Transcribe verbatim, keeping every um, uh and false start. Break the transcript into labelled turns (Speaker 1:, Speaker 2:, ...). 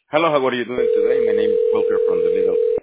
Speaker 1: Hello, how are you doing today? My name is Walter from the Middle